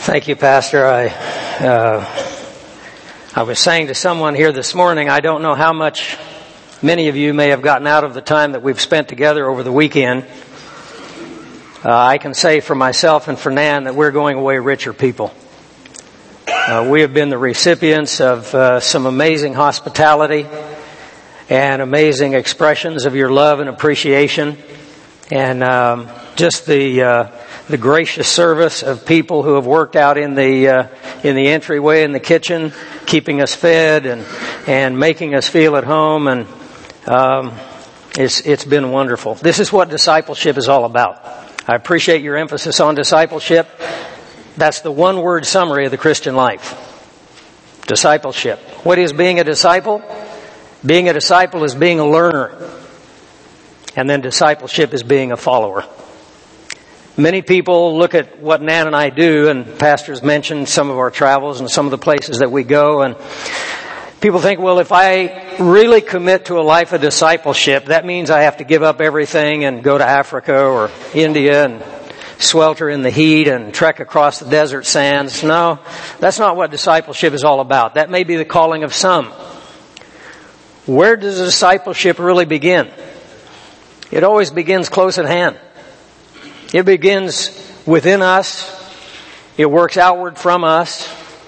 Thank you, Pastor. I was saying to someone here this morning, I don't know how much many of you may have gotten out of the time that we've spent together over the weekend. I can say for myself and for Nan that we're going away richer people. We have been the recipients of some amazing hospitality and amazing expressions of your love and appreciation, and just the gracious service of people who have worked out in the entryway in the kitchen, keeping us fed and making us feel at home, and it's been wonderful. This is what discipleship is all about. I appreciate your emphasis on discipleship. That's the one-word summary of the Christian life. Discipleship. What is being a disciple? Being a disciple is being a learner. And then discipleship is being a follower. Many people look at what Nan and I do, and pastors mentioned some of our travels and some of the places that we go, and people think, well, if I really commit to a life of discipleship, that means I have to give up everything and go to Africa or India and swelter in the heat and trek across the desert sands. No, that's not what discipleship is all about. That may be the calling of some. Where does discipleship really begin? It always begins close at hand. It begins within us. It works outward from us.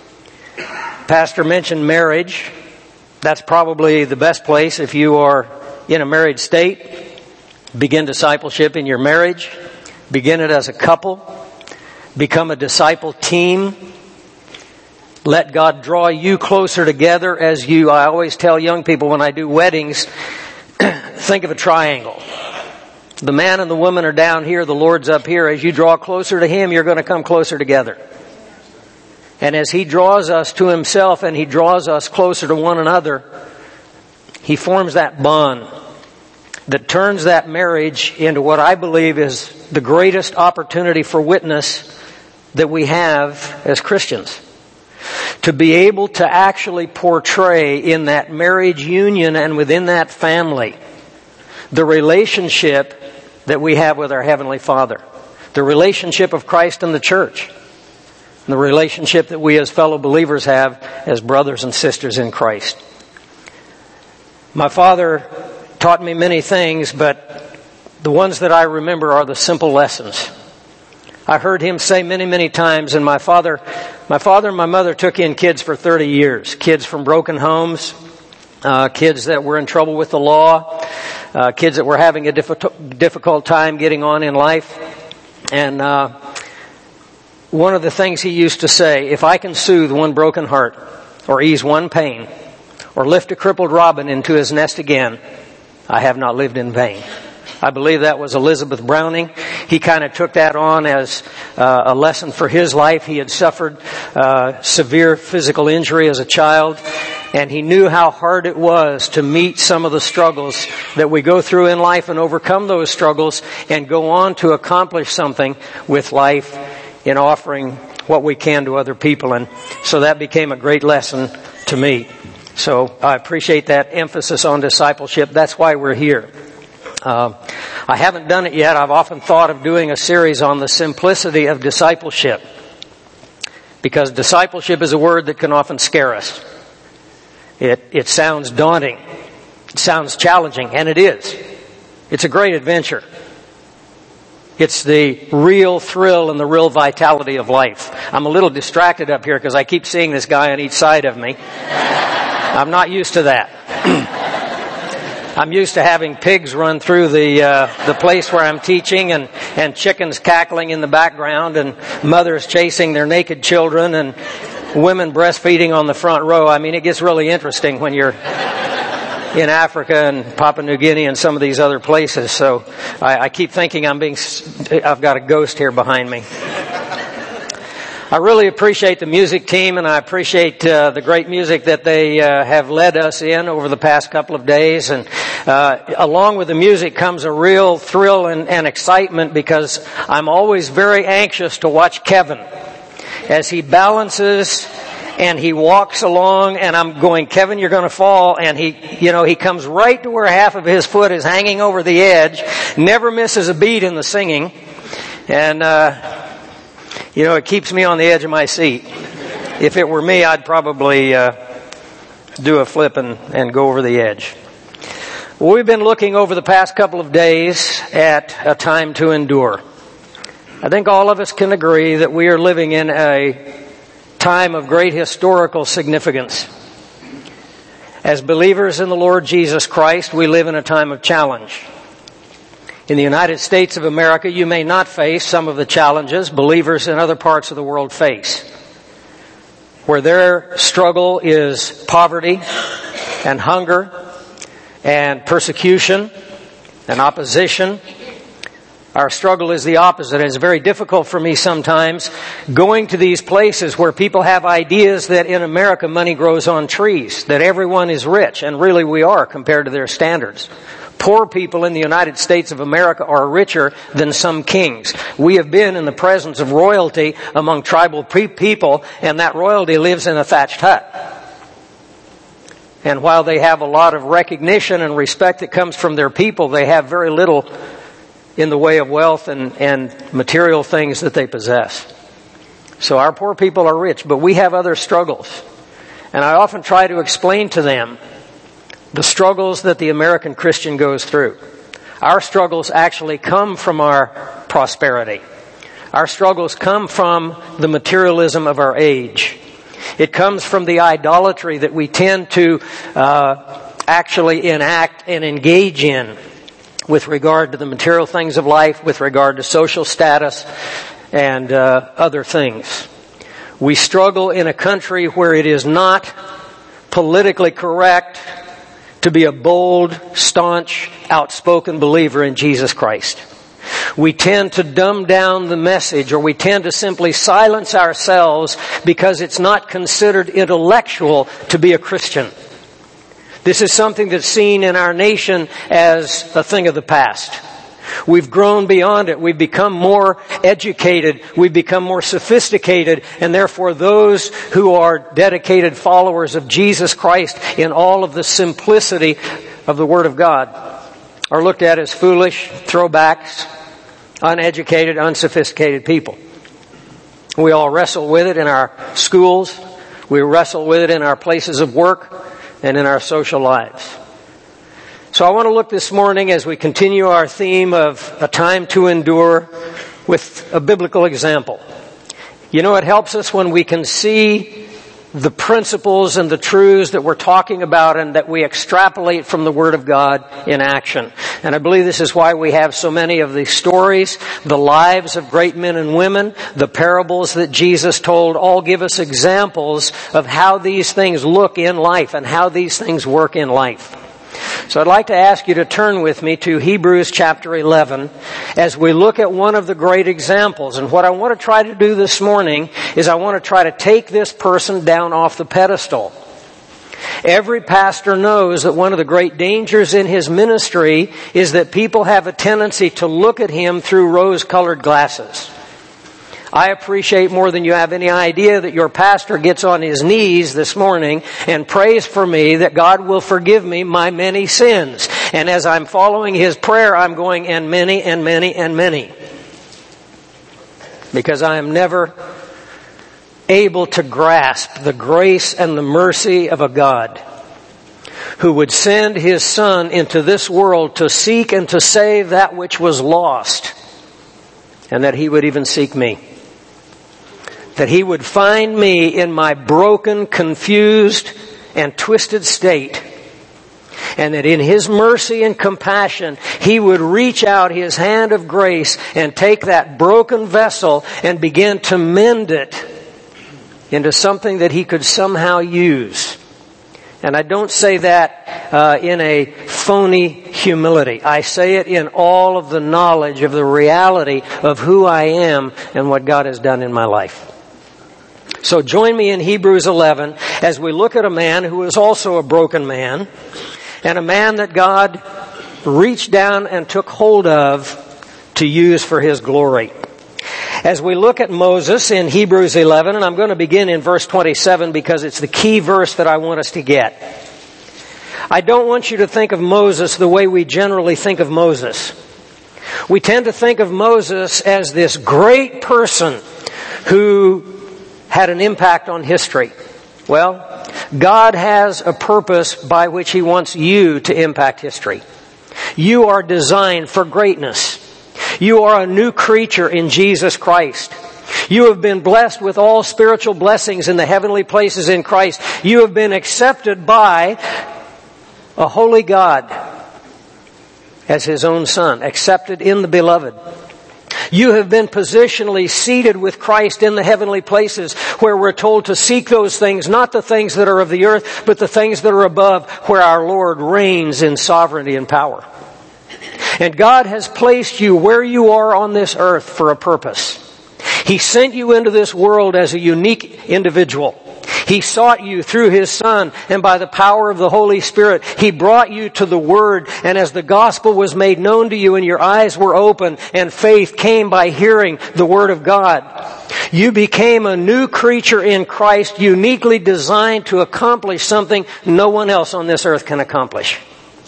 Pastor mentioned marriage. That's probably the best place if you are in a married state. Begin discipleship in your marriage. Begin it as a couple. Become a disciple team. Let God draw you closer together as you, I always tell young people when I do weddings, think of a triangle. The man and the woman are down here, the Lord's up here. As you draw closer to Him, you're going to come closer together. And as He draws us to Himself and He draws us closer to one another, He forms that bond that turns that marriage into what I believe is the greatest opportunity for witness that we have as Christians. To be able to actually portray in that marriage union and within that family the relationship that we have with our Heavenly Father. The relationship of Christ and the church. And the relationship that we as fellow believers have as brothers and sisters in Christ. My father taught me many things, but the ones that I remember are the simple lessons. I heard him say many, many times, and my father and my mother took in kids for 30 years. Kids from broken homes, kids that were in trouble with the law, kids that were having a difficult time getting on in life. And one of the things he used to say, if I can soothe one broken heart, or ease one pain, or lift a crippled robin into his nest again, I have not lived in vain. I believe that was Elizabeth Browning. He kind of took that on as a lesson for his life. He had suffered severe physical injury as a child, and he knew how hard it was to meet some of the struggles that we go through in life and overcome those struggles and go on to accomplish something with life in offering what we can to other people. And so that became a great lesson to me. So I appreciate that emphasis on discipleship. That's why we're here. I haven't done it yet. I've often thought of doing a series on the simplicity of discipleship, because discipleship is a word that can often scare us. It sounds daunting. It sounds challenging, and it is. It's a great adventure. It's the real thrill and the real vitality of life. I'm a little distracted up here because I keep seeing this guy on each side of me. I'm not used to that. I'm used to having pigs run through the place where I'm teaching, and chickens cackling in the background, and mothers chasing their naked children, and women breastfeeding on the front row. I mean, it gets really interesting when you're in Africa and Papua New Guinea and some of these other places. So I keep thinking I've got a ghost here behind me. I really appreciate the music team, and I appreciate the great music that they have led us in over the past couple of days. And along with the music comes a real thrill and excitement, because I'm always very anxious to watch Kevin as he balances and he walks along, and I'm going, Kevin, you're going to fall. And he comes right to where half of his foot is hanging over the edge, never misses a beat in the singing. And You know, it keeps me on the edge of my seat. If it were me, I'd probably do a flip and go over the edge. Well, we've been looking over the past couple of days at a time to endure. I think all of us can agree that we are living in a time of great historical significance. As believers in the Lord Jesus Christ, we live in a time of challenge. In the United States of America, you may not face some of the challenges believers in other parts of the world face, where their struggle is poverty and hunger and persecution and opposition. Our struggle is the opposite. It's very difficult for me sometimes going to these places where people have ideas that in America money grows on trees, that everyone is rich, and really we are compared to their standards. Poor people in the United States of America are richer than some kings. We have been in the presence of royalty among tribal people, and that royalty lives in a thatched hut. And while they have a lot of recognition and respect that comes from their people, they have very little in the way of wealth and material things that they possess. So our poor people are rich, but we have other struggles. And I often try to explain to them the struggles that the American Christian goes through. Our struggles actually come from our prosperity. Our struggles come from the materialism of our age. It comes from the idolatry that we tend to actually enact and engage in with regard to the material things of life, with regard to social status and other things. We struggle in a country where it is not politically correct to be a bold, staunch, outspoken believer in Jesus Christ. We tend to dumb down the message, or we tend to simply silence ourselves because it's not considered intellectual to be a Christian. This is something that's seen in our nation as a thing of the past. We've grown beyond it. We've become more educated. We've become more sophisticated. And therefore those who are dedicated followers of Jesus Christ in all of the simplicity of the Word of God are looked at as foolish, throwbacks, uneducated, unsophisticated people. We all wrestle with it in our schools. We wrestle with it in our places of work and in our social lives. So I want to look this morning as we continue our theme of a time to endure with a biblical example. You know, it helps us when we can see the principles and the truths that we're talking about and that we extrapolate from the Word of God in action. And I believe this is why we have so many of these stories, the lives of great men and women, the parables that Jesus told, all give us examples of how these things look in life and how these things work in life. So I'd like to ask you to turn with me to Hebrews chapter 11 as we look at one of the great examples. And what I want to try to do this morning is I want to try to take this person down off the pedestal. Every pastor knows that one of the great dangers in his ministry is that people have a tendency to look at him through rose-colored glasses. I appreciate more than you have any idea that your pastor gets on his knees this morning and prays for me that God will forgive me my many sins. And as I'm following his prayer, I'm going, and many, and many, and many. Because I am never able to grasp the grace and the mercy of a God who would send his Son into this world to seek and to save that which was lost. And that he would even seek me. That he would find me in my broken, confused, and twisted state. And that in his mercy and compassion, he would reach out his hand of grace and take that broken vessel and begin to mend it into something that he could somehow use. And I don't say that in a phony humility. I say it in all of the knowledge of the reality of who I am and what God has done in my life. So join me in Hebrews 11 as we look at a man who is also a broken man and a man that God reached down and took hold of to use for his glory. As we look at Moses in Hebrews 11, and I'm going to begin in verse 27 because it's the key verse that I want us to get. I don't want you to think of Moses the way we generally think of Moses. We tend to think of Moses as this great person who had an impact on history. Well, God has a purpose by which He wants you to impact history. You are designed for greatness. You are a new creature in Jesus Christ. You have been blessed with all spiritual blessings in the heavenly places in Christ. You have been accepted by a holy God as His own Son, accepted in the Beloved. You have been positionally seated with Christ in the heavenly places, where we're told to seek those things, not the things that are of the earth, but the things that are above, where our Lord reigns in sovereignty and power. And God has placed you where you are on this earth for a purpose. He sent you into this world as a unique individual. He sought you through His Son, and by the power of the Holy Spirit, He brought you to the Word. And as the gospel was made known to you and your eyes were open and faith came by hearing the Word of God, you became a new creature in Christ, uniquely designed to accomplish something no one else on this earth can accomplish.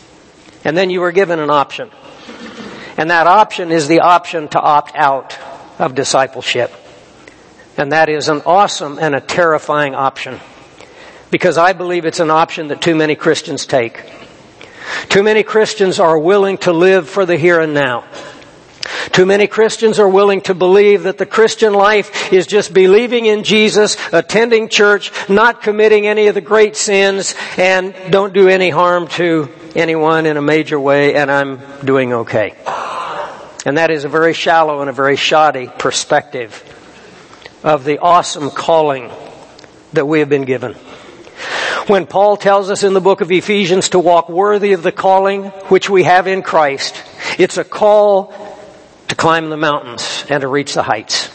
And then you were given an option. And that option is the option to opt out of discipleship. And that is an awesome and a terrifying option, because I believe it's an option that too many Christians take. Too many Christians are willing to live for the here and now. Too many Christians are willing to believe that the Christian life is just believing in Jesus, attending church, not committing any of the great sins, and don't do any harm to anyone in a major way, and I'm doing okay. And that is a very shallow and a very shoddy perspective of the awesome calling that we have been given. When Paul tells us in the book of Ephesians to walk worthy of the calling which we have in Christ, it's a call to climb the mountains and to reach the heights.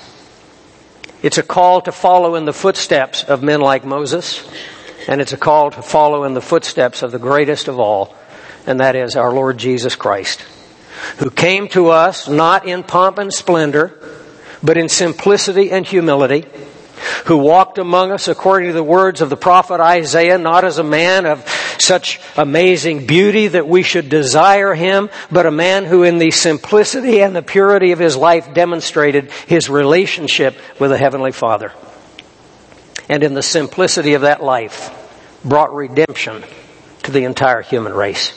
It's a call to follow in the footsteps of men like Moses, and it's a call to follow in the footsteps of the greatest of all, and that is our Lord Jesus Christ, who came to us not in pomp and splendor, but in simplicity and humility, who walked among us according to the words of the prophet Isaiah, not as a man of such amazing beauty that we should desire him, but a man who in the simplicity and the purity of his life demonstrated his relationship with the Heavenly Father. And in the simplicity of that life brought redemption to the entire human race.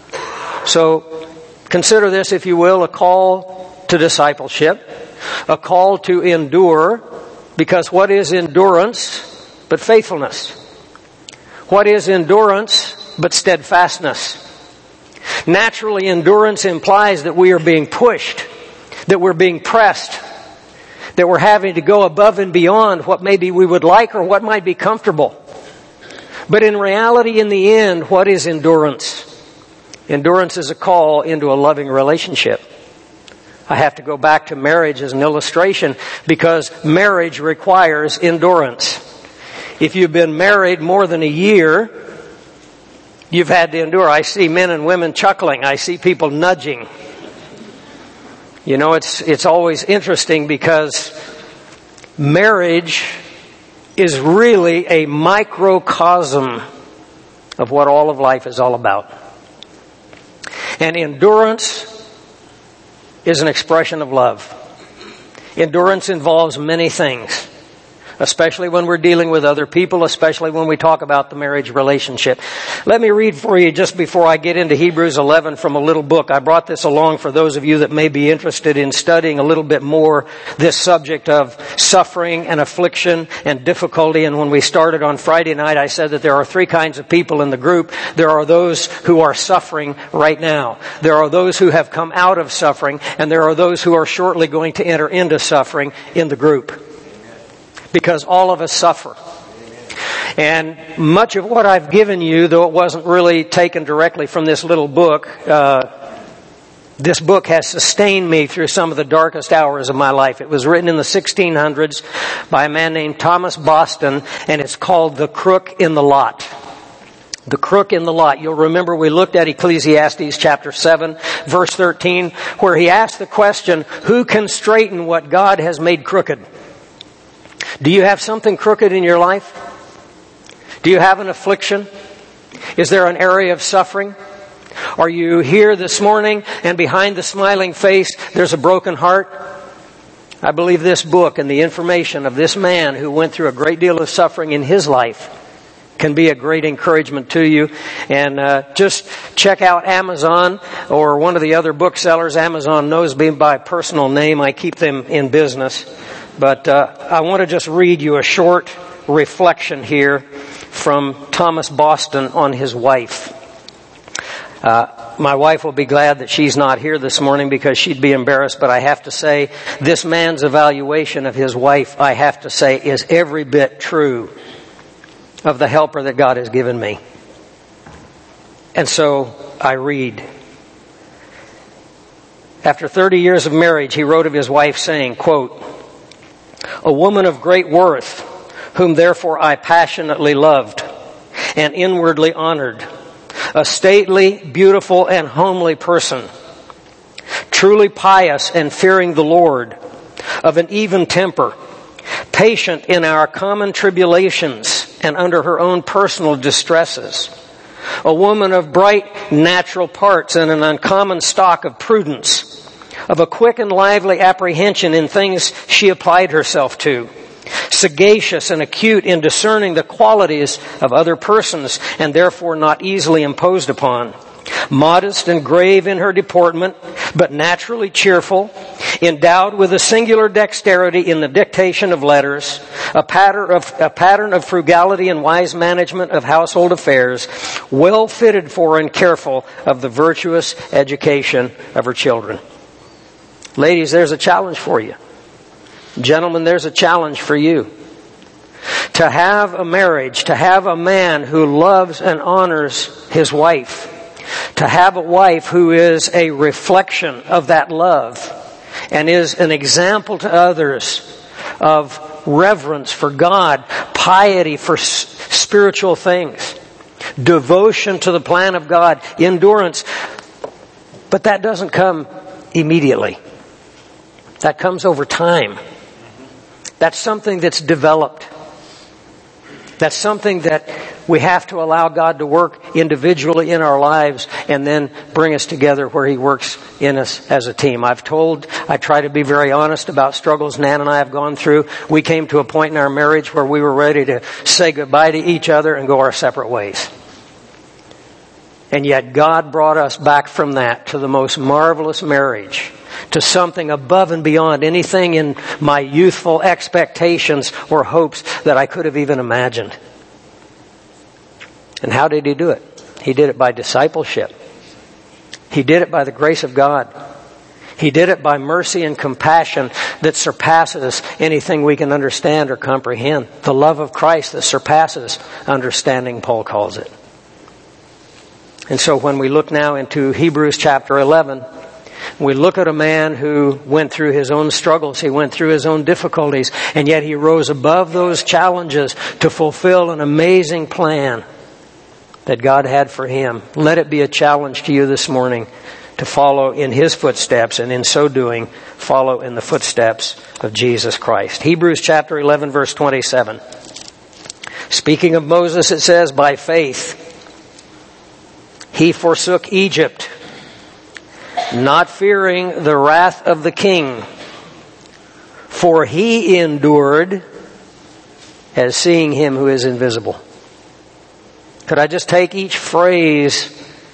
So consider this, if you will, a call to discipleship, a call to endure, because what is endurance but faithfulness? What is endurance but steadfastness? Naturally, endurance implies that we are being pushed, that we're being pressed, that we're having to go above and beyond what maybe we would like or what might be comfortable. But in reality, in the end, what is endurance? Endurance is a call into a loving relationship. I have to go back to marriage as an illustration, because marriage requires endurance. If you've been married more than a year, you've had to endure. I see men and women chuckling. I see people nudging. You know, it's always interesting, because marriage is really a microcosm of what all of life is all about. And endurance is an expression of love. Endurance involves many things, especially when we're dealing with other people, especially when we talk about the marriage relationship. Let me read for you just before I get into Hebrews 11 from a little book. I brought this along for those of you that may be interested in studying a little bit more this subject of suffering and affliction and difficulty. And when we started on Friday night, I said that there are three kinds of people in the group. There are those who are suffering right now. There are those who have come out of suffering, and there are those who are shortly going to enter into suffering in the group. Because all of us suffer. And much of what I've given you, though it wasn't really taken directly from this little book, this book has sustained me through some of the darkest hours of my life. It was written in the 1600s by a man named Thomas Boston, and it's called The Crook in the Lot. The crook in the lot. You'll remember we looked at Ecclesiastes chapter 7, verse 13, where he asked the question, who can straighten what God has made crooked? Do you have something crooked in your life? Do you have an affliction? Is there an area of suffering? Are you here this morning and behind the smiling face there's a broken heart? I believe this book and the information of this man who went through a great deal of suffering in his life can be a great encouragement to you. And just check out Amazon or one of the other booksellers. Amazon knows me by personal name. I keep them in business. But I want to just read you a short reflection here from Thomas Boston on his wife. My wife will be glad that she's not here this morning because she'd be embarrassed, but I have to say, this man's evaluation of his wife, I have to say, is every bit true of the helper that God has given me. And so I read. After 30 years of marriage, he wrote of his wife saying, quote, "A woman of great worth, whom therefore I passionately loved and inwardly honored. A stately, beautiful, and homely person, truly pious and fearing the Lord, of an even temper, patient in our common tribulations and under her own personal distresses. A woman of bright natural parts and an uncommon stock of prudence, of a quick and lively apprehension in things she applied herself to, sagacious and acute in discerning the qualities of other persons and therefore not easily imposed upon, modest and grave in her deportment, but naturally cheerful, endowed with a singular dexterity in the dictation of letters, a pattern of frugality and wise management of household affairs, well fitted for and careful of the virtuous education of her children." Ladies, there's a challenge for you. Gentlemen, there's a challenge for you. To have a marriage, to have a man who loves and honors his wife, to have a wife who is a reflection of that love and is an example to others of reverence for God, piety for spiritual things, devotion to the plan of God, endurance. But that doesn't come immediately. That comes over time. That's something that's developed. That's something that we have to allow God to work individually in our lives and then bring us together where He works in us as a team. I try to be very honest about struggles Nan and I have gone through. We came to a point in our marriage where we were ready to say goodbye to each other and go our separate ways. And yet God brought us back from that to the most marvelous marriage, to something above and beyond anything in my youthful expectations or hopes that I could have even imagined. And how did He do it? He did it by discipleship. He did it by the grace of God. He did it by mercy and compassion that surpasses anything we can understand or comprehend. The love of Christ that surpasses understanding, Paul calls it. And so when we look now into Hebrews chapter 11, we look at a man who went through his own struggles, he went through his own difficulties, and yet he rose above those challenges to fulfill an amazing plan that God had for him. Let it be a challenge to you this morning to follow in His footsteps, and in so doing, follow in the footsteps of Jesus Christ. Hebrews chapter 11, verse 27. Speaking of Moses, it says, "By faith he forsook Egypt, not fearing the wrath of the king, for he endured as seeing Him who is invisible." Could I just take each phrase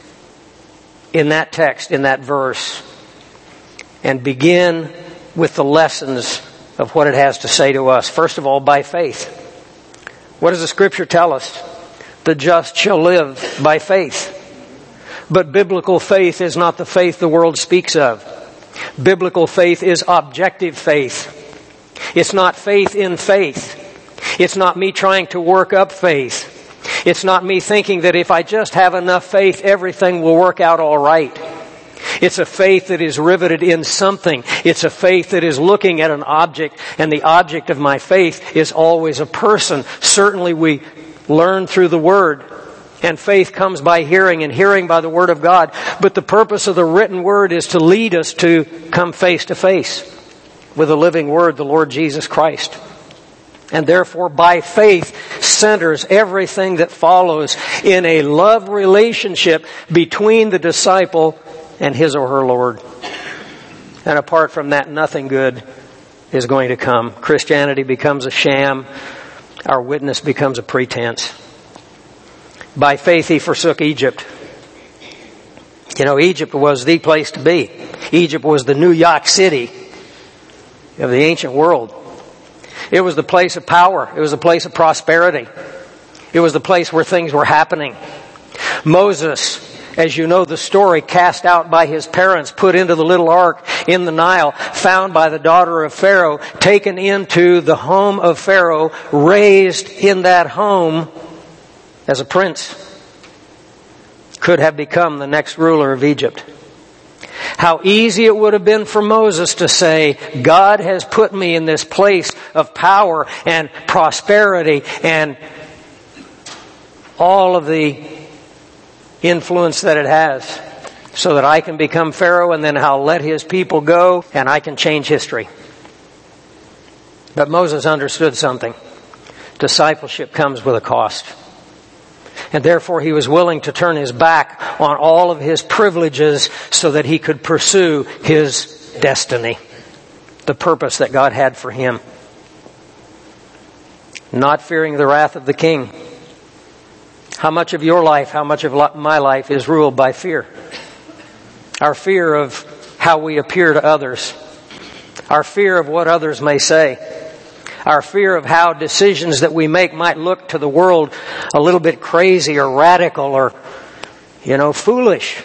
in that text, in that verse, and begin with the lessons of what it has to say to us? First of all, by faith. What does the Scripture tell us? The just shall live by faith. But biblical faith is not the faith the world speaks of. Biblical faith is objective faith. It's not faith in faith. It's not me trying to work up faith. It's not me thinking that if I just have enough faith, everything will work out all right. It's a faith that is riveted in something. It's a faith that is looking at an object, and the object of my faith is always a person. Certainly we learn through the Word, and faith comes by hearing, and hearing by the Word of God. But the purpose of the written Word is to lead us to come face to face with the living Word, the Lord Jesus Christ. And therefore, by faith, centers everything that follows in a love relationship between the disciple and his or her Lord. And apart from that, nothing good is going to come. Christianity becomes a sham. Our witness becomes a pretense. By faith he forsook Egypt. You know, Egypt was the place to be. Egypt was the New York City of the ancient world. It was the place of power. It was the place of prosperity. It was the place where things were happening. Moses, as you know the story, cast out by his parents, put into the little ark in the Nile, found by the daughter of Pharaoh, taken into the home of Pharaoh, raised in that home as a prince, could have become the next ruler of Egypt. How easy it would have been for Moses to say, God has put me in this place of power and prosperity and all of the influence that it has, so that I can become Pharaoh and then I'll let his people go and I can change history. But Moses understood something. Discipleship comes with a cost. And therefore he was willing to turn his back on all of his privileges so that he could pursue his destiny, the purpose that God had for him. Not fearing the wrath of the king. How much of your life, how much of my life is ruled by fear? Our fear of how we appear to others. Our fear of what others may say. Our fear of how decisions that we make might look to the world a little bit crazy or radical or, foolish.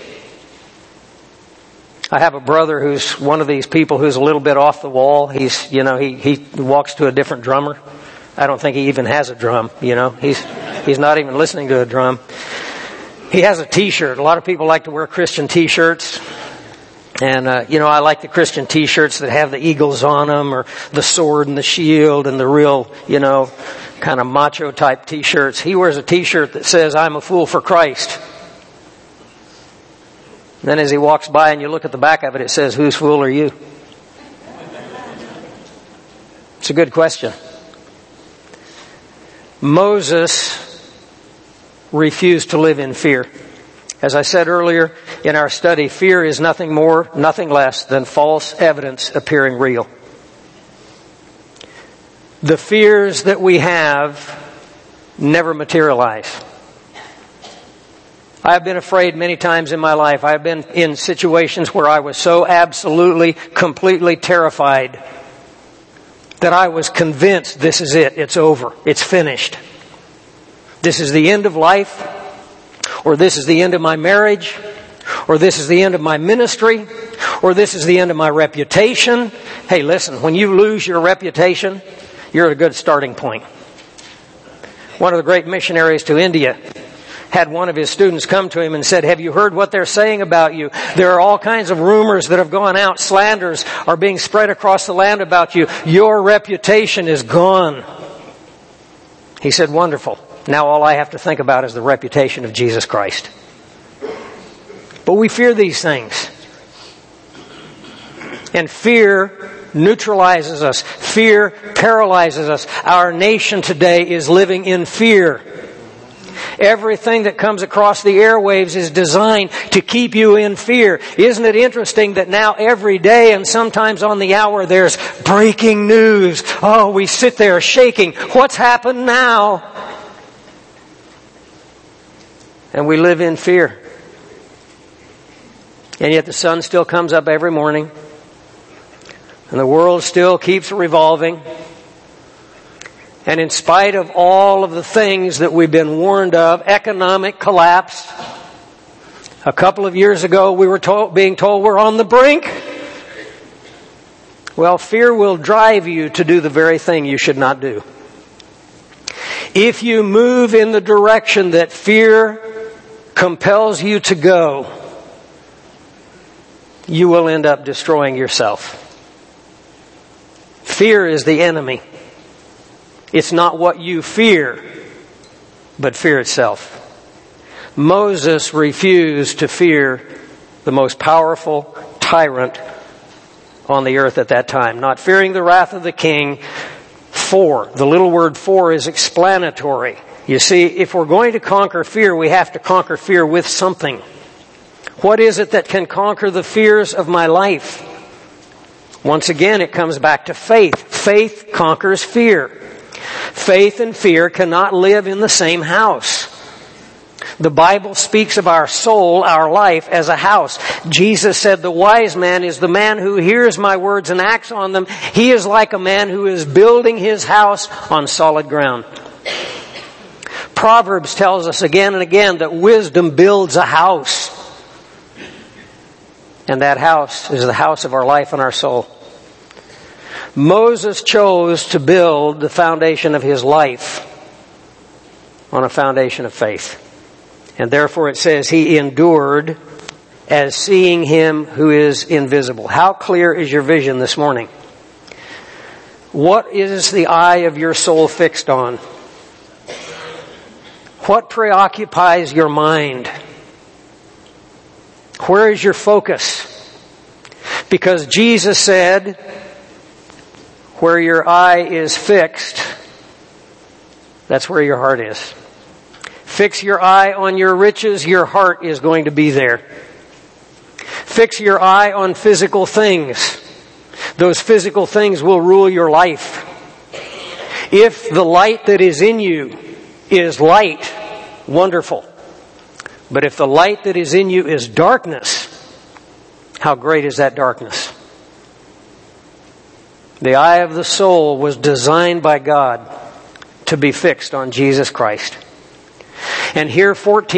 I have a brother who's one of these people who's a little bit off the wall. He walks to a different drummer. I don't think he even has a drum, He's not even listening to a drum. He has a t-shirt. A lot of people like to wear Christian t-shirts. And, I like the Christian t-shirts that have the eagles on them or the sword and the shield and the real, kind of macho type t-shirts. He wears a t-shirt that says, I'm a fool for Christ. And then as he walks by and you look at the back of it, it says, whose fool are you? It's a good question. Moses refused to live in fear. As I said earlier in our study, fear is nothing more, nothing less than false evidence appearing real. The fears that we have never materialize. I have been afraid many times in my life. I have been in situations where I was so absolutely, completely terrified that I was convinced this is it. It's over. It's finished. This is the end of life. Or this is the end of my marriage. Or this is the end of my ministry. Or this is the end of my reputation. Hey, listen, when you lose your reputation, you're at a good starting point. One of the great missionaries to India had one of his students come to him and said, have you heard what they're saying about you? There are all kinds of rumors that have gone out. Slanders are being spread across the land about you. Your reputation is gone. He said, wonderful. Now all I have to think about is the reputation of Jesus Christ. But we fear these things. And fear neutralizes us. Fear paralyzes us. Our nation today is living in fear. Everything that comes across the airwaves is designed to keep you in fear. Isn't it interesting that now every day and sometimes on the hour there's breaking news? Oh, we sit there shaking. What's happened now? And we live in fear. And yet the sun still comes up every morning. And the world still keeps revolving. And in spite of all of the things that we've been warned of, economic collapse. A couple of years ago we were being told we're on the brink. Well, fear will drive you to do the very thing you should not do. If you move in the direction that fear compels you to go, you will end up destroying yourself. Fear is the enemy. It's not what you fear, but fear itself. Moses refused to fear the most powerful tyrant on the earth at that time. Not fearing the wrath of the king. The little word for is explanatory. You see, if we're going to conquer fear, we have to conquer fear with something. What is it that can conquer the fears of my life? Once again, it comes back to faith. Faith conquers fear. Faith and fear cannot live in the same house. The Bible speaks of our soul, our life, as a house. Jesus said, the wise man is the man who hears my words and acts on them. He is like a man who is building his house on solid ground. Proverbs tells us again and again that wisdom builds a house. And that house is the house of our life and our soul. Moses chose to build the foundation of his life on a foundation of faith. And therefore it says he endured as seeing him who is invisible. How clear is your vision this morning? What is the eye of your soul fixed on? What preoccupies your mind? Where is your focus? Because Jesus said, where your eye is fixed, that's where your heart is. Fix your eye on your riches, your heart is going to be there. Fix your eye on physical things. Those physical things will rule your life. If the light that is in you is light, wonderful. But if the light that is in you is darkness, how great is that darkness? The eye of the soul was designed by God to be fixed on Jesus Christ. And here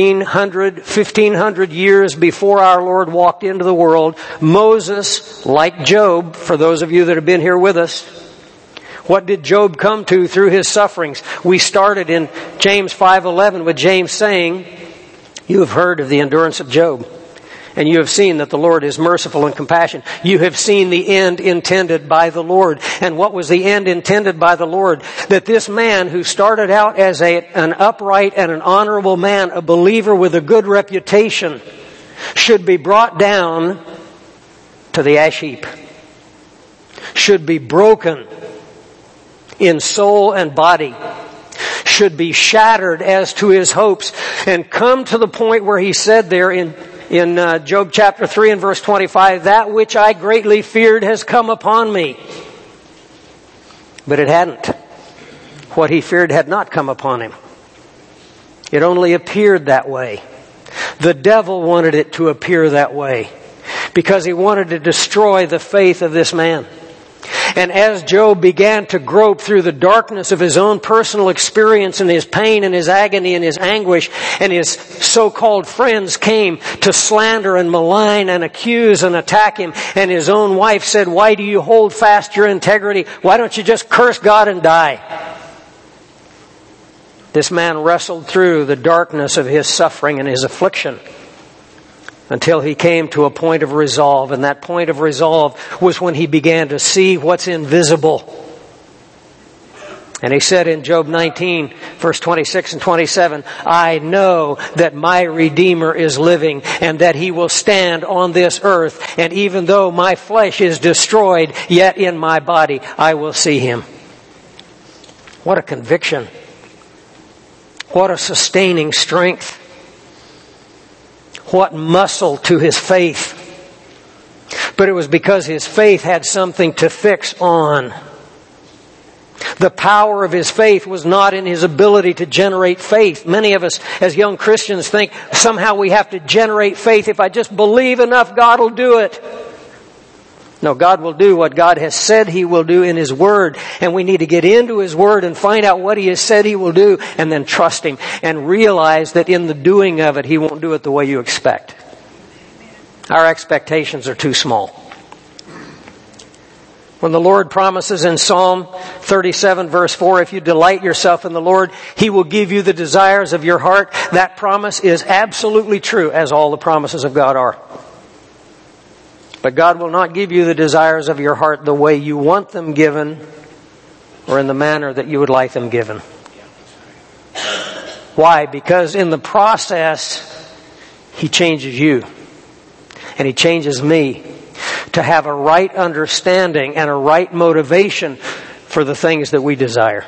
1,500 years before our Lord walked into the world, Moses, like Job, for those of you that have been here with us, what did Job come to through his sufferings? We started in James 5:11 with James saying, you have heard of the endurance of Job, and you have seen that the Lord is merciful and compassionate. You have seen the end intended by the Lord. And what was the end intended by the Lord? That this man who started out as an upright and an honorable man, a believer with a good reputation, should be brought down to the ash heap. Should be broken in soul and body. Should be shattered as to his hopes, and come to the point where he said there in Job chapter 3 and verse 25, that which I greatly feared has come upon me. But it hadn't. What he feared had not come upon him. It only appeared that way. The devil wanted it to appear that way because he wanted to destroy the faith of this man. And as Job began to grope through the darkness of his own personal experience and his pain and his agony and his anguish, and his so-called friends came to slander and malign and accuse and attack him, and his own wife said, why do you hold fast your integrity? Why don't you just curse God and die? This man wrestled through the darkness of his suffering and his affliction until he came to a point of resolve. And that point of resolve was when he began to see what's invisible. And he said in Job 19, verse 26 and 27, I know that my Redeemer is living and that he will stand on this earth. And even though my flesh is destroyed, yet in my body I will see him. What a conviction. What a sustaining strength. What muscle to his faith. But it was because his faith had something to fix on. The power of his faith was not in his ability to generate faith. Many of us as young Christians think somehow we have to generate faith. If I just believe enough, God will do it. No, God will do what God has said He will do in His Word. And we need to get into His Word and find out what He has said He will do and then trust Him and realize that in the doing of it, He won't do it the way you expect. Our expectations are too small. When the Lord promises in Psalm 37 verse 4, if you delight yourself in the Lord, He will give you the desires of your heart. That promise is absolutely true, as all the promises of God are. But God will not give you the desires of your heart the way you want them given or in the manner that you would like them given. Why? Because in the process, He changes you. And He changes me to have a right understanding and a right motivation for the things that we desire.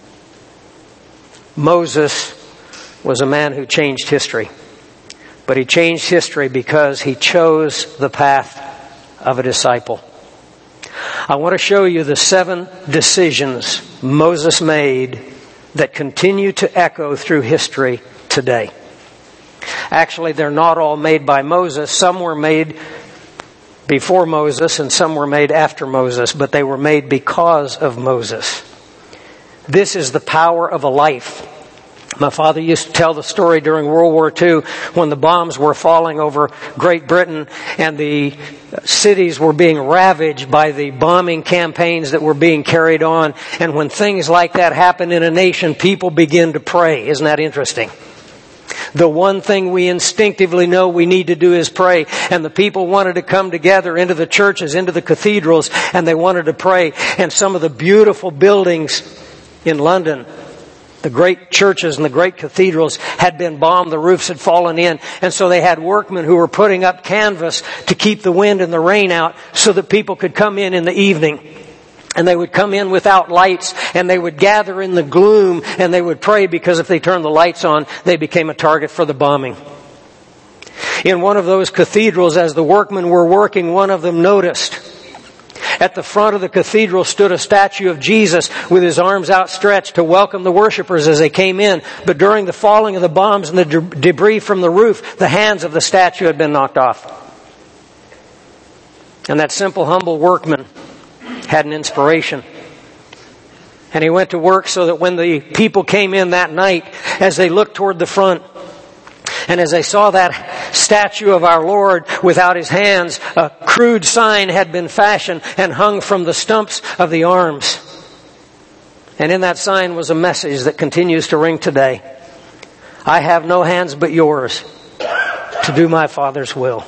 Moses was a man who changed history. But he changed history because he chose the path of a disciple. I want to show you the 7 decisions Moses made that continue to echo through history today. Actually, they're not all made by Moses. Some were made before Moses and some were made after Moses, but they were made because of Moses. This is the power of a life. My father used to tell the story during World War II when the bombs were falling over Great Britain and the cities were being ravaged by the bombing campaigns that were being carried on. And when things like that happen in a nation, people begin to pray. Isn't that interesting? The one thing we instinctively know we need to do is pray. And the people wanted to come together into the churches, into the cathedrals, and they wanted to pray. And some of the beautiful buildings in London, the great churches and the great cathedrals, had been bombed. The roofs had fallen in. And so they had workmen who were putting up canvas to keep the wind and the rain out so that people could come in the evening. And they would come in without lights, and they would gather in the gloom, and they would pray, because if they turned the lights on, they became a target for the bombing. In one of those cathedrals, as the workmen were working, one of them noticed at the front of the cathedral stood a statue of Jesus with his arms outstretched to welcome the worshipers as they came in. But during the falling of the bombs and the debris from the roof, the hands of the statue had been knocked off. And that simple, humble workman had an inspiration. And he went to work so that when the people came in that night, as they looked toward the front, and as they saw that statue of our Lord without his hands, a crude sign had been fashioned and hung from the stumps of the arms. And in that sign was a message that continues to ring today. I have no hands but yours to do my Father's will.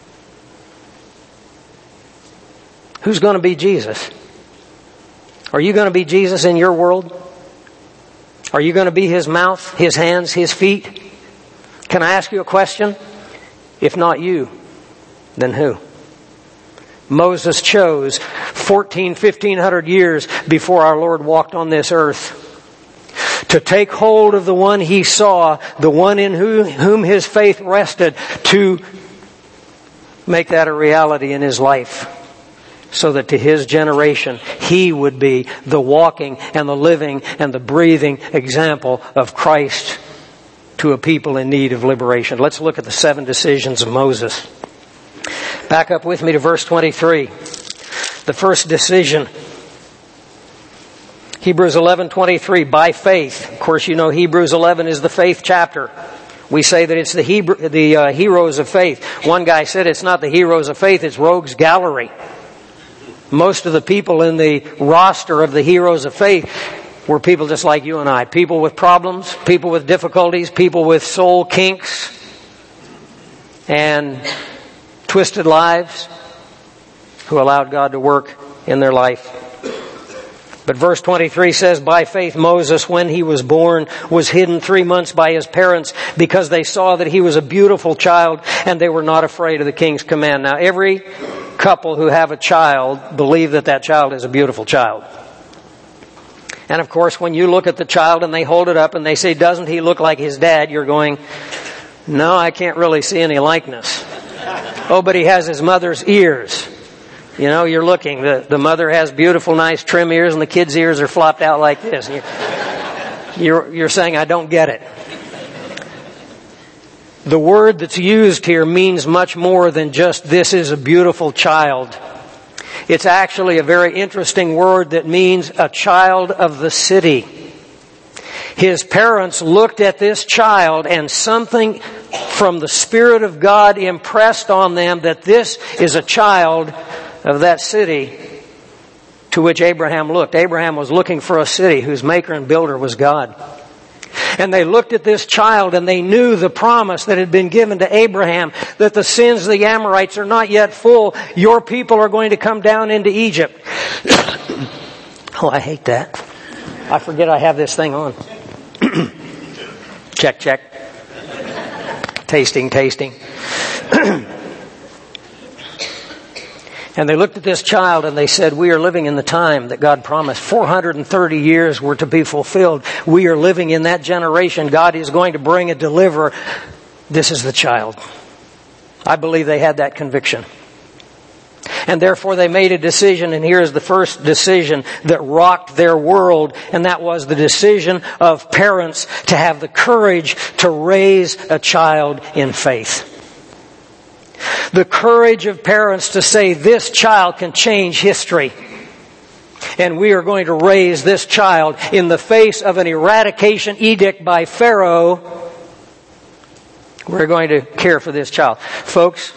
Who's going to be Jesus? Are you going to be Jesus in your world? Are you going to be his mouth, his hands, his feet? Can I ask you a question? If not you, then who? Moses chose 1,500 years before our Lord walked on this earth to take hold of the one he saw, the one in whom his faith rested, to make that a reality in his life, so that to his generation he would be the walking and the living and the breathing example of Christ to a people in need of liberation. Let's look at the 7 decisions of Moses. Back up with me to verse 23. The first decision. Hebrews 11:23, by faith. Of course, you know Hebrews 11 is the faith chapter. We say that it's the heroes of faith. One guy said it's not the heroes of faith, it's rogues gallery. Most of the people in the roster of the heroes of faith were people just like you and I. People with problems, people with difficulties, people with soul kinks and twisted lives who allowed God to work in their life. But verse 23 says, by faith Moses, when he was born, was hidden 3 months by his parents because they saw that he was a beautiful child and they were not afraid of the king's command. Now, every couple who have a child believe that that child is a beautiful child. And of course, when you look at the child and they hold it up and they say, doesn't he look like his dad? You're going, no, I can't really see any likeness. Oh, but he has his mother's ears. You know, you're looking. The mother has beautiful, nice, trim ears, and the kid's ears are flopped out like this. You're saying, I don't get it. The word that's used here means much more than just, this is a beautiful child. It's actually a very interesting word that means a child of the city. His parents looked at this child and something from the Spirit of God impressed on them that this is a child of that city to which Abraham looked. Abraham was looking for a city whose maker and builder was God. And they looked at this child and they knew the promise that had been given to Abraham, that the sins of the Amorites are not yet full. Your people are going to come down into Egypt. Oh, I hate that. I forget I have this thing on. Check, check. Tasting. And they looked at this child and they said, we are living in the time that God promised. 430 years were to be fulfilled. We are living in that generation. God is going to bring a deliverer. This is the child. I believe they had that conviction. And therefore they made a decision, and here's the first decision that rocked their world, and that was the decision of parents to have the courage to raise a child in faith. The courage of parents to say, this child can change history. And we are going to raise this child in the face of an eradication edict by Pharaoh. We're going to care for this child. Folks,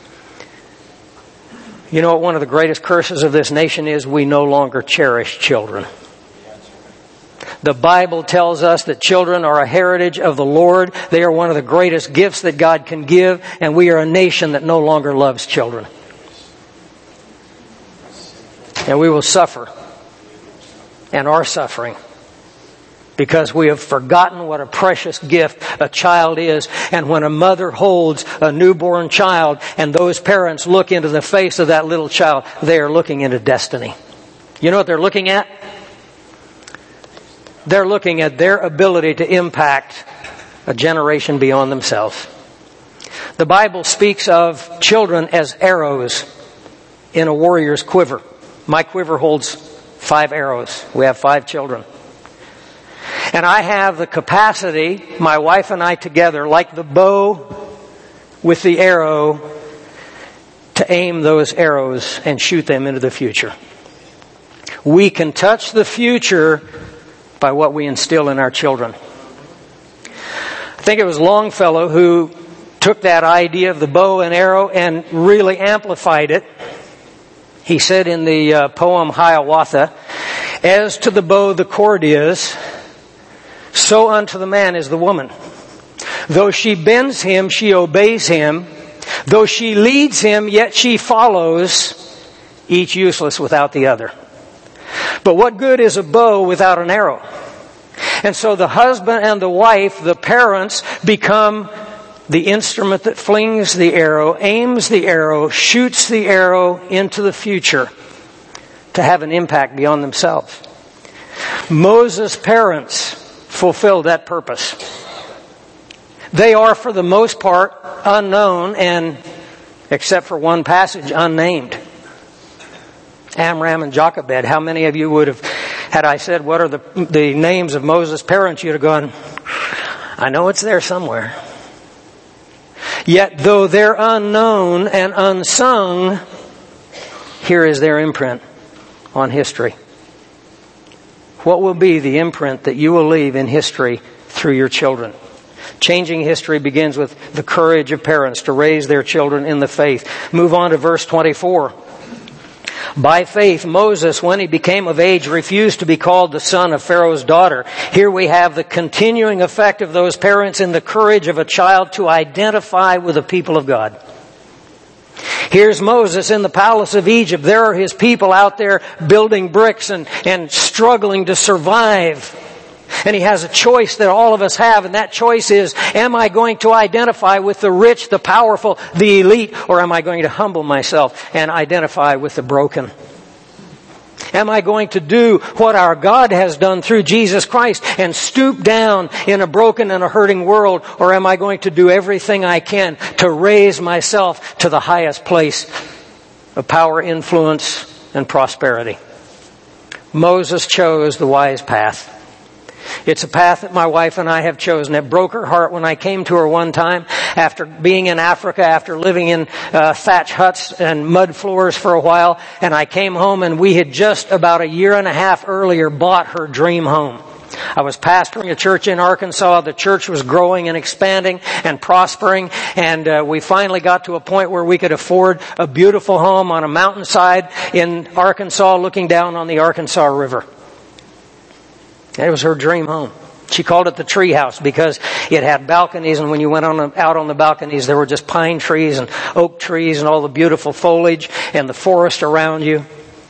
you know what one of the greatest curses of this nation is? We no longer cherish children. The Bible tells us that children are a heritage of the Lord. They are one of the greatest gifts that God can give, and we are a nation that no longer loves children. And we will suffer, and are suffering, because we have forgotten what a precious gift a child is. And when a mother holds a newborn child and those parents look into the face of that little child, they are looking into destiny. You know what they're looking at? They're looking at their ability to impact a generation beyond themselves. The Bible speaks of children as arrows in a warrior's quiver. My quiver holds 5 arrows. We have 5 children. And I have the capacity, my wife and I together, like the bow with the arrow, to aim those arrows and shoot them into the future. We can touch the future by what we instill in our children. I think it was Longfellow who took that idea of the bow and arrow and really amplified it. He said in the poem Hiawatha, "As to the bow the cord is, so unto the man is the woman. Though she bends him, she obeys him. Though she leads him, yet she follows, each useless without the other. But what good is a bow without an arrow?" And so the husband and the wife, the parents, become the instrument that flings the arrow, aims the arrow, shoots the arrow into the future to have an impact beyond themselves. Moses' parents fulfilled that purpose. They are, for the most part, unknown and, except for one passage, unnamed. Amram and Jochebed. How many of you would have, had I said, what are the names of Moses' parents, you'd have gone, I know it's there somewhere. Yet, though they're unknown and unsung, here is their imprint on history. What will be the imprint that you will leave in history through your children? Changing history begins with the courage of parents to raise their children in the faith. Move on to verse 24. By faith, Moses, when he became of age, refused to be called the son of Pharaoh's daughter. Here we have the continuing effect of those parents in the courage of a child to identify with the people of God. Here's Moses in the palace of Egypt. There are his people out there building bricks and struggling to survive. And he has a choice that all of us have, and that choice is, am I going to identify with the rich, the powerful, the elite, or am I going to humble myself and identify with the broken? Am I going to do what our God has done through Jesus Christ and stoop down in a broken and a hurting world, or am I going to do everything I can to raise myself to the highest place of power, influence, and prosperity? Moses chose the wise path. It's a path that my wife and I have chosen. It broke her heart when I came to her one time after being in Africa, after living in thatch huts and mud floors for a while. And I came home, and we had just about a year and a half earlier bought her dream home. I was pastoring a church in Arkansas. The church was growing and expanding and prospering. And we finally got to a point where we could afford a beautiful home on a mountainside in Arkansas looking down on the Arkansas River. It was her dream home. She called it the tree house because it had balconies, and when you went out on the balconies, there were just pine trees and oak trees and all the beautiful foliage and the forest around you.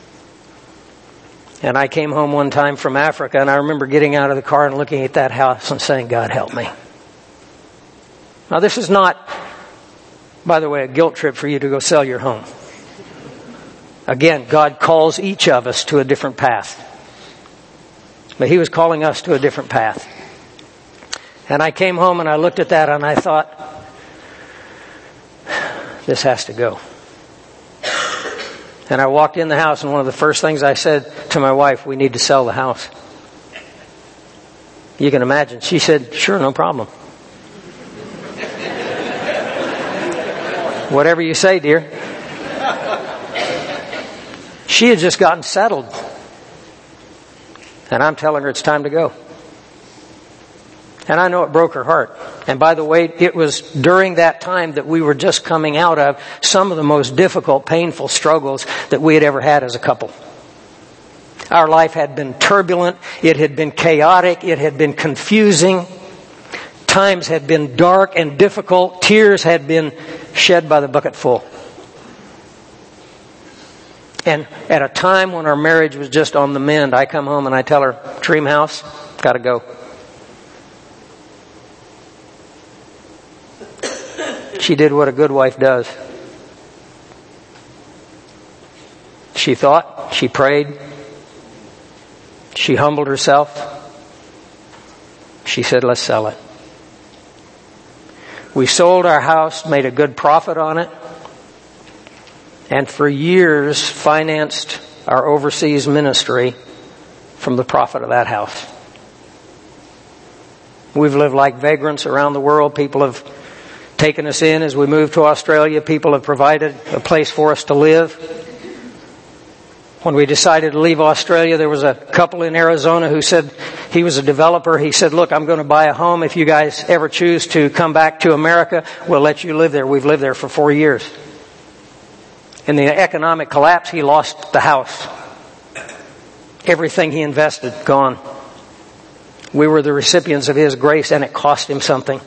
And I came home one time from Africa, and I remember getting out of the car and looking at that house and saying, God help me. Now this is not, by the way, a guilt trip for you to go sell your home. Again, God calls each of us to a different path. But He was calling us to a different path. And I came home and I looked at that and I thought, this has to go. And I walked in the house, and one of the first things I said to my wife, we need to sell the house. You can imagine. She said, sure, no problem. Whatever you say, dear. She had just gotten settled. And I'm telling her it's time to go. And I know it broke her heart. And by the way, it was during that time that we were just coming out of some of the most difficult, painful struggles that we had ever had as a couple. Our life had been turbulent. It had been chaotic. It had been confusing. Times had been dark and difficult. Tears had been shed by the bucketful. And at a time when our marriage was just on the mend, I come home and I tell her, dream house, gotta go. She did what a good wife does. She thought, she prayed, she humbled herself. She said, let's sell it. We sold our house, made a good profit on it, and for years financed our overseas ministry from the profit of that house. We've lived like vagrants around the world. People have taken us in as we moved to Australia. People have provided a place for us to live. When we decided to leave Australia, there was a couple in Arizona who said, he was a developer. He said, look, I'm going to buy a home. If you guys ever choose to come back to America, we'll let you live there. We've lived there for 4 years. In the economic collapse, he lost the house. Everything he invested, gone. We were the recipients of his grace, and it cost him something.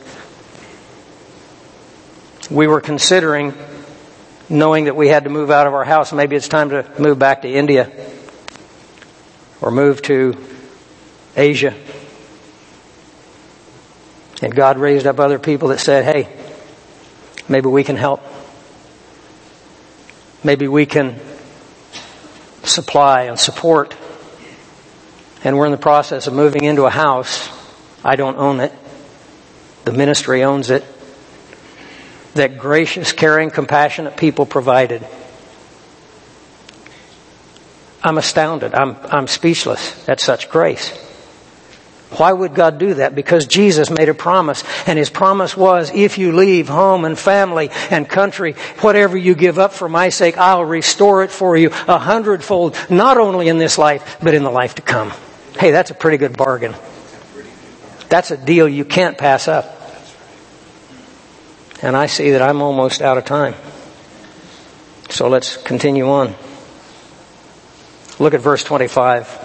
We were considering, knowing that we had to move out of our house, maybe it's time to move back to India or move to Asia. And God raised up other people that said, hey, maybe we can help. Maybe we can supply and support. And we're in the process of moving into a house. I don't own it. The ministry owns it. That gracious, caring, compassionate people provided. I'm astounded. I'm speechless at such grace. Why would God do that? Because Jesus made a promise. And His promise was, if you leave home and family and country, whatever you give up for my sake, I'll restore it for you 100-fold, not only in this life, but in the life to come. Hey, that's a pretty good bargain. That's a deal you can't pass up. And I see that I'm almost out of time. So let's continue on. Look at verse 25.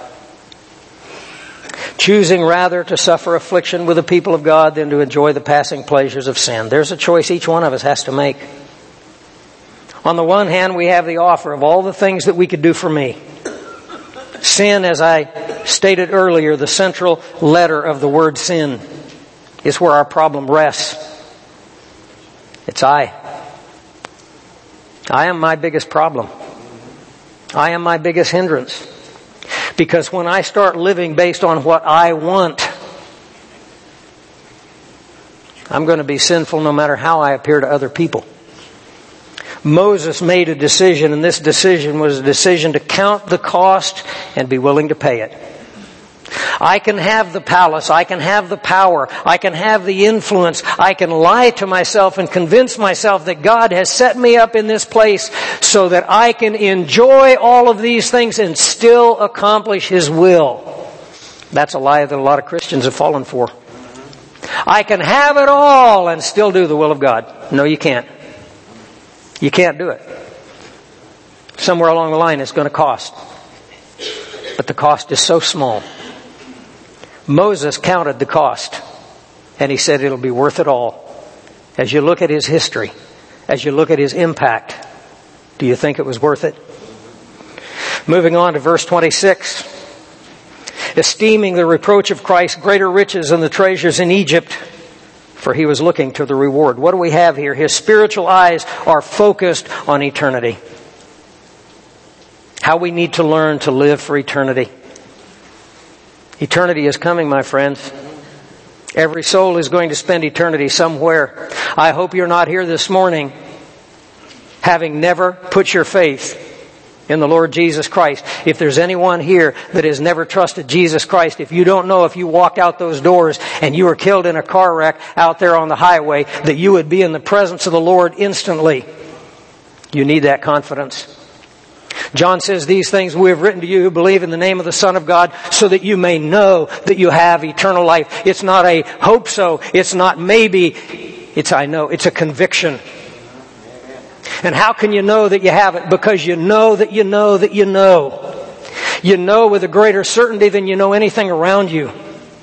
Choosing rather to suffer affliction with the people of God than to enjoy the passing pleasures of sin. There's a choice each one of us has to make. On the one hand, we have the offer of all the things that we could do for me. Sin, as I stated earlier, the central letter of the word sin is where our problem rests. It's I. I am my biggest problem. I am my biggest hindrance. Because when I start living based on what I want, I'm going to be sinful no matter how I appear to other people. Moses made a decision, and this decision was a decision to count the cost and be willing to pay it. I can have the palace, I can have the power, I can have the influence, I can lie to myself and convince myself that God has set me up in this place so that I can enjoy all of these things and still accomplish His will. That's a lie that a lot of Christians have fallen for. I can have it all and still do the will of God. No, you can't. You can't do it. Somewhere along the line it's going to cost. But the cost is so small. Moses counted the cost, and he said it'll be worth it all. As you look at his history, as you look at his impact, do you think it was worth it? Moving on to verse 26. Esteeming the reproach of Christ greater riches than the treasures in Egypt, for he was looking to the reward. What do we have here? His spiritual eyes are focused on eternity. How we need to learn to live for eternity. Eternity is coming, my friends. Every soul is going to spend eternity somewhere. I hope you're not here this morning having never put your faith in the Lord Jesus Christ. If there's anyone here that has never trusted Jesus Christ, if you don't know if you walked out those doors and you were killed in a car wreck out there on the highway, that you would be in the presence of the Lord instantly, you need that confidence. John says, these things we have written to you who believe in the name of the Son of God, so that you may know that you have eternal life. It's not a hope so. It's not maybe. It's I know. It's a conviction. And how can you know that you have it? Because you know that you know that you know. You know with a greater certainty than you know anything around you.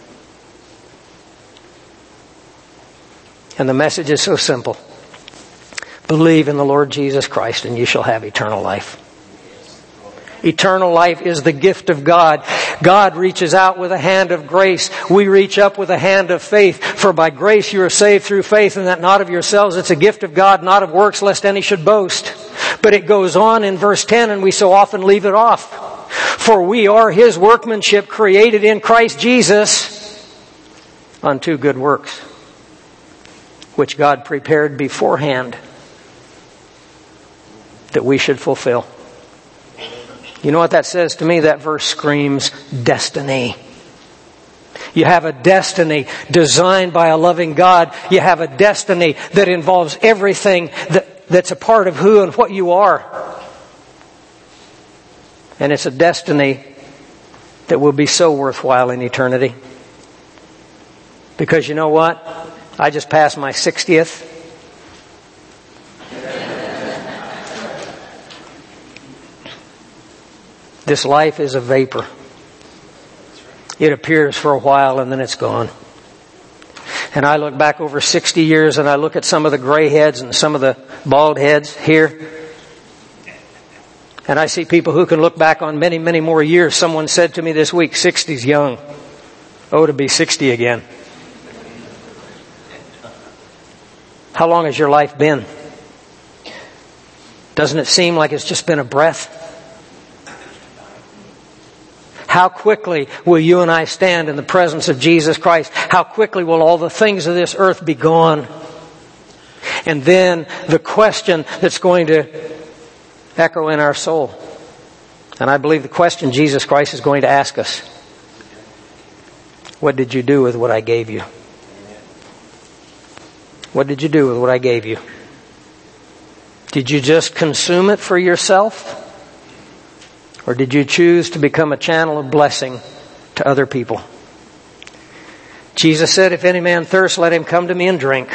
And the message is so simple. Believe in the Lord Jesus Christ and you shall have eternal life. Eternal life is the gift of God. God reaches out with a hand of grace. We reach up with a hand of faith. For by grace you are saved through faith, and that not of yourselves. It's a gift of God, not of works, lest any should boast. But it goes on in verse 10, and we so often leave it off. For we are His workmanship, created in Christ Jesus unto good works, which God prepared beforehand that we should fulfill. You know what that says to me? That verse screams destiny. You have a destiny designed by a loving God. You have a destiny that involves everything that's a part of who and what you are. And it's a destiny that will be so worthwhile in eternity. Because you know what? I just passed my 60th. This life is a vapor. It appears for a while and then it's gone. And I look back over 60 years and I look at some of the gray heads and some of the bald heads here. And I see people who can look back on many, many more years. Someone said to me this week, 60's young. Oh, to be 60 again. How long has your life been? Doesn't it seem like it's just been a breath? How quickly will you and I stand in the presence of Jesus Christ? How quickly will all the things of this earth be gone? And then the question that's going to echo in our soul. And I believe the question Jesus Christ is going to ask us. What did you do with what I gave you? What did you do with what I gave you? Did you just consume it for yourself? Or did you choose to become a channel of blessing to other people? Jesus said, if any man thirst, let him come to me and drink.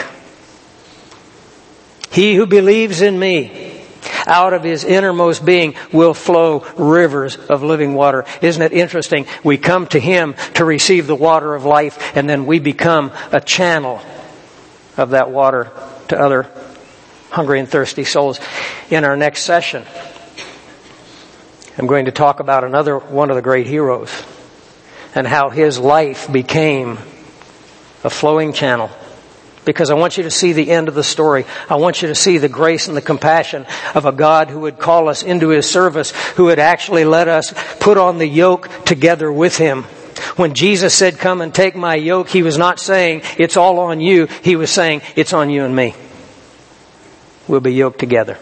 He who believes in me, out of his innermost being will flow rivers of living water. Isn't it interesting? We come to Him to receive the water of life, and then we become a channel of that water to other hungry and thirsty souls. In our next session, I'm going to talk about another one of the great heroes and how his life became a flowing channel. Because I want you to see the end of the story. I want you to see the grace and the compassion of a God who would call us into His service, who would actually let us put on the yoke together with Him. When Jesus said, come and take my yoke, He was not saying, it's all on you. He was saying, it's on you and me. We'll be yoked together.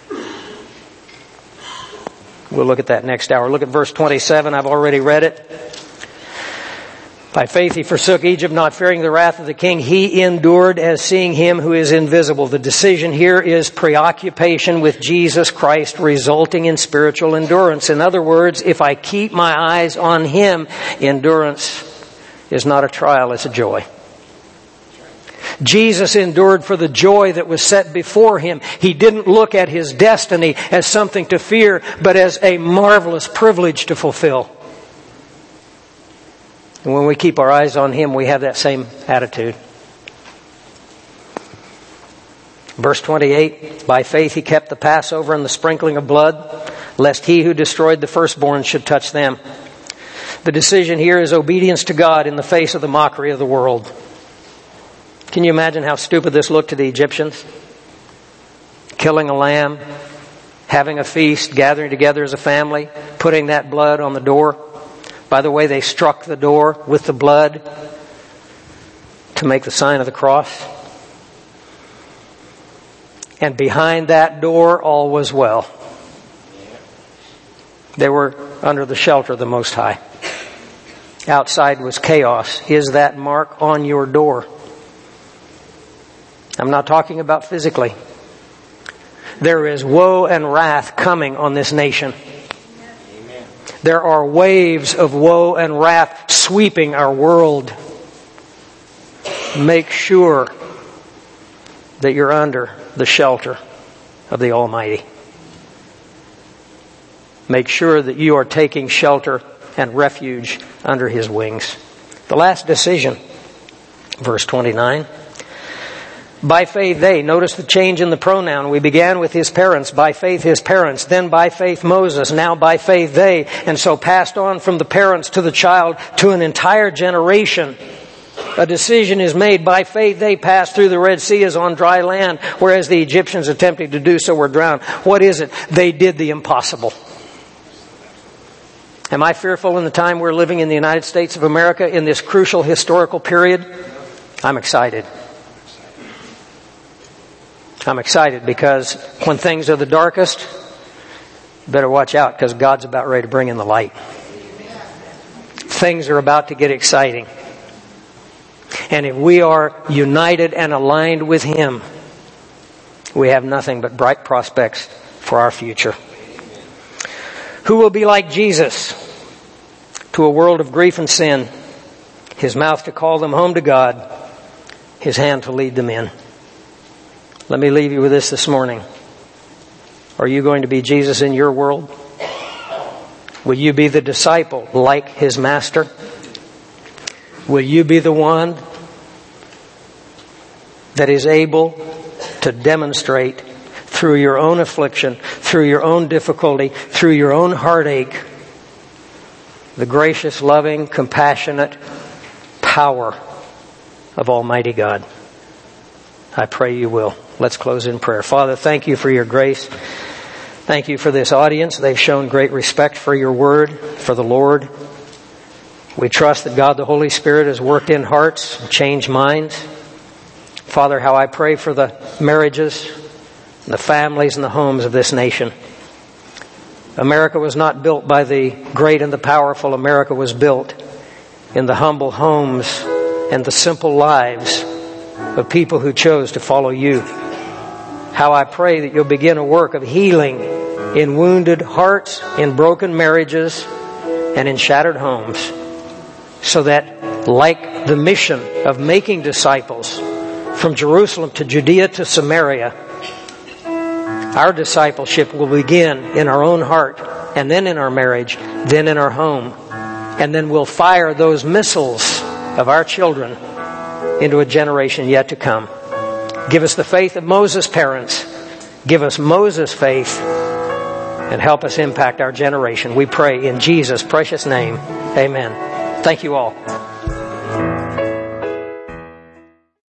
We'll look at that next hour. Look at verse 27. I've already read it. By faith he forsook Egypt, not fearing the wrath of the king. He endured as seeing Him who is invisible. The decision here is preoccupation with Jesus Christ, resulting in spiritual endurance. In other words, if I keep my eyes on Him, endurance is not a trial, it's a joy. Jesus endured for the joy that was set before Him. He didn't look at His destiny as something to fear, but as a marvelous privilege to fulfill. And when we keep our eyes on Him, we have that same attitude. Verse 28, by faith He kept the Passover and the sprinkling of blood, lest He who destroyed the firstborn should touch them. The decision here is obedience to God in the face of the mockery of the world. Can you imagine how stupid this looked to the Egyptians? Killing a lamb, having a feast, gathering together as a family, putting that blood on the door. By the way, they struck the door with the blood to make the sign of the cross. And behind that door, all was well. They were under the shelter of the Most High. Outside was chaos. Is that mark on your door? I'm not talking about physically. There is woe and wrath coming on this nation. Amen. There are waves of woe and wrath sweeping our world. Make sure that you're under the shelter of the Almighty. Make sure that you are taking shelter and refuge under His wings. The last decision, verse 29. By faith they, notice the change in the pronoun. We began with his parents, by faith his parents, then by faith Moses, now by faith they, and so passed on from the parents to the child to an entire generation. A decision is made. By faith they passed through the Red Sea as on dry land, whereas the Egyptians attempting to do so were drowned. What is it? They did the impossible. Am I fearful in the time we're living in the United States of America in this crucial historical period? I'm excited. I'm excited because when things are the darkest, better watch out because God's about ready to bring in the light. Things are about to get exciting. And if we are united and aligned with Him, we have nothing but bright prospects for our future. Who will be like Jesus to a world of grief and sin? His mouth to call them home to God, His hand to lead them in. Let me leave you with this morning. Are you going to be Jesus in your world? Will you be the disciple like His Master? Will you be the one that is able to demonstrate through your own affliction, through your own difficulty, through your own heartache, the gracious, loving, compassionate power of Almighty God? I pray you will. Let's close in prayer. Father, thank you for your grace. Thank you for this audience. They've shown great respect for your word, for the Lord. We trust that God the Holy Spirit has worked in hearts and changed minds. Father, how I pray for the marriages, and the families and the homes of this nation. America was not built by the great and the powerful. America was built in the humble homes and the simple lives of people who chose to follow you. How I pray that you'll begin a work of healing in wounded hearts, in broken marriages, and in shattered homes, so that, like the mission of making disciples from Jerusalem to Judea to Samaria, our discipleship will begin in our own heart, and then in our marriage, then in our home, and then we'll fire those missiles of our children into a generation yet to come. Give us the faith of Moses' parents. Give us Moses' faith and help us impact our generation. We pray in Jesus' precious name. Amen. Thank you all.